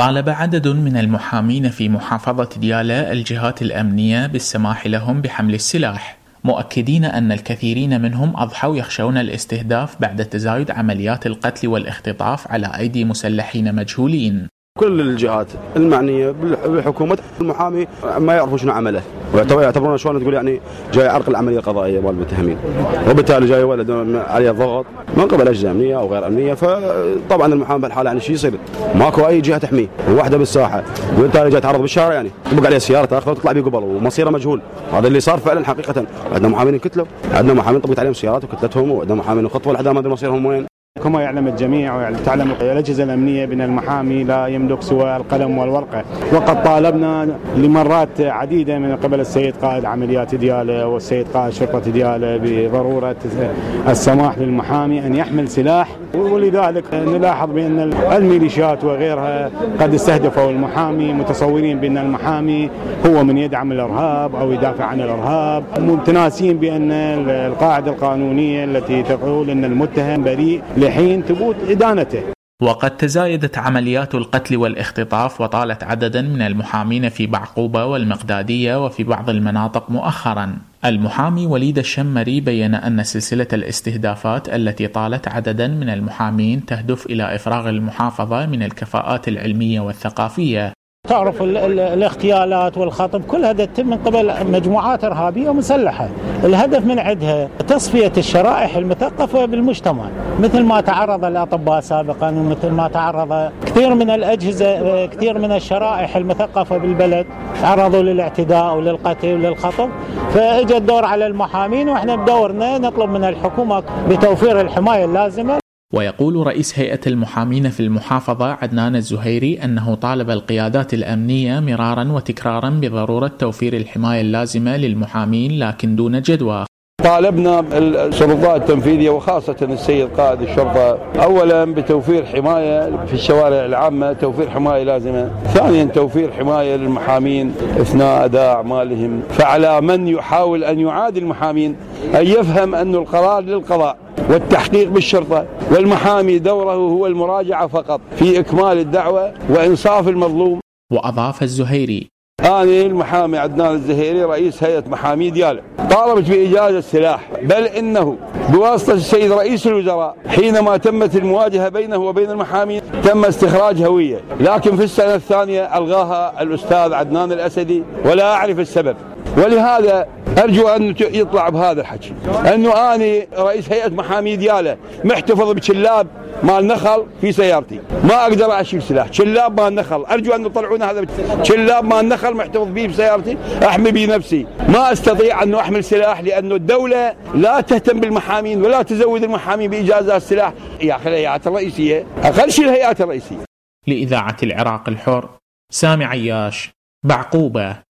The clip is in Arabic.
طالب عدد من المحامين في محافظة ديالى الجهات الأمنية بالسماح لهم بحمل السلاح، مؤكدين أن الكثيرين منهم أضحوا يخشون الاستهداف بعد تزايد عمليات القتل والاختطاف على أيدي مسلحين مجهولين. كل الجهات المعنية بالحكومة المحامي ما يعرفوا شنو عمله، ويعتبرون شلون تقول يعني جاي عرق العملية القضائية والمتهمين، وبالتالي جاي ولد عليه ضغط من قبل أجهزة أمنية أو غير أمنية. فطبعا المحامي بهالحالة يعني شو يصير؟ ماكو أي جهة تحميه، وواحدة بالساحة، وبالتالي جاي يتعرض بالشارع يعني تطبق عليه سيارة تاخذه وتطلع بيه قبل ومصيره مجهول. هذا اللي صار فعلا حقيقة. عندنا محامين انقتلوا، عندنا محامين طبقت عليهم سيارات وقتلتهم، وعندنا محامين خطفوا لحد ما ادري مصيرهم وين. كما يعلم الجميع وتعلم الأجهزة الأمنية بأن المحامي لا يملك سوى القلم والورقة، وقد طالبنا لمرات عديدة من قبل السيد قائد عمليات ديالى والسيد قائد شرطة ديالى بضرورة السماح للمحامي أن يحمل سلاح، ولذلك نلاحظ بأن الميليشيات وغيرها قد استهدفوا المحامي متصورين بأن المحامي هو من يدعم الإرهاب أو يدافع عن الإرهاب، متناسين بأن القاعدة القانونية التي تقول أن المتهم بريء لحين ثبوت إدانته. وقد تزايدت عمليات القتل والاختطاف وطالت عددا من المحامين في بعقوبة والمقدادية وفي بعض المناطق مؤخرا. المحامي وليد الشمري بيّن أن سلسلة الاستهدافات التي طالت عددا من المحامين تهدف إلى إفراغ المحافظة من الكفاءات العلمية والثقافية. تعرف الاغتيالات والخطف كل هذا تتم من قبل مجموعات إرهابية مسلحة، الهدف من عندها تصفية الشرائح المثقفة بالمجتمع، مثل ما تعرض الأطباء سابقا ومثل ما تعرض كثير من الأجهزة، كثير من الشرائح المثقفة بالبلد تعرضوا للاعتداء وللقتل وللخطف. فاجى الدور على المحامين، واحنا بدورنا نطلب من الحكومة بتوفير الحماية اللازمة. ويقول رئيس هيئة المحامين في المحافظة عدنان الزهيري أنه طالب القيادات الأمنية مرارا وتكرارا بضرورة توفير الحماية اللازمة للمحامين لكن دون جدوى. طالبنا السلطات التنفيذية وخاصة السيد قائد الشرطة أولا بتوفير حماية في الشوارع العامة، توفير حماية لازمة، ثانيا توفير حماية للمحامين أثناء أداء أعمالهم. فعلى من يحاول أن يعادي المحامين أن يفهم أن القرار للقضاء والتحقيق بالشرطة، والمحامي دوره هو المراجعة فقط في إكمال الدعوة وإنصاف المظلوم. وأضاف الزهيري: أنا المحامي عدنان الزهيري رئيس هيئة محامي ديالى طالبت بإجازة سلاح، بل إنه بواسطة السيد رئيس الوزراء حينما تمت المواجهة بينه وبين المحامين تم استخراج هوية، لكن في السنة الثانية ألغاها الأستاذ عدنان الأسدي ولا أعرف السبب. ولهذا أرجو أن يطلع بهذا الحكي أنه أنا رئيس هيئة محامي ديالى محتفظ بشلاب مال نخل في سيارتي، ما أقدر أشيل سلاح، شلاب مال نخل، أرجو أن يطلعون هذا شلاب مال نخل محتفظ به بسيارتي أحمي به نفسي، ما أستطيع أن أحمل سلاح لأنه الدولة لا تهتم بالمحامين ولا تزود المحامين بإجازات السلاح. يا أخي الهيئات الرئيسية أقل شيء الهيئات الرئيسية. لإذاعة العراق الحر، سامي عياش، بعقوبة.